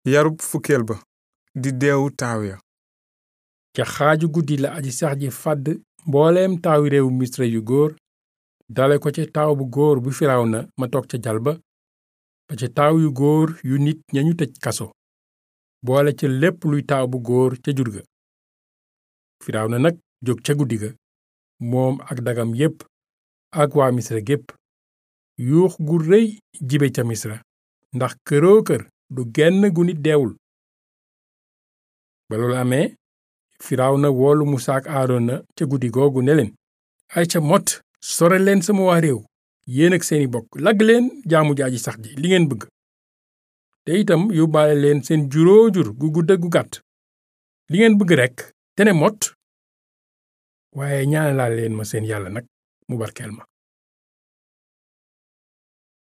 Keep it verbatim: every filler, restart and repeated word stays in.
yarub fukkeel ba di deewu taaw ya. ca xaaju guddi la aji sax ji fàdd mbooleem taawi réewu misra yu góor dale ko ca taaw bu góor bu firawna ma toog ca jal ba ba ca taaw yu góor yu nit ñañu tëj kaso boole ca lépp luy taaw bu góor ca jur ga. firawna nag jóg ca guddi ga moom ak dagam yépp ak waa misra gépp yuux gu rëy jibe ca misra ndax këroo kër du genn gu nit deewul. ba loolu amee firawna woolu musaa ak aarona ca guddi googu ne leen ay ca mot sore leen sama waa réew yéen ak seeni bokk lagg leen jaamu ji aji sax ji li ngeen bëgg te itam yóbbaale leen seen juróo jur gu gudd gu gàtt li ngeen bëgg rekk te ne mot waaye ñaanalaal leen ma seen yàlla nag mu barkeel ma.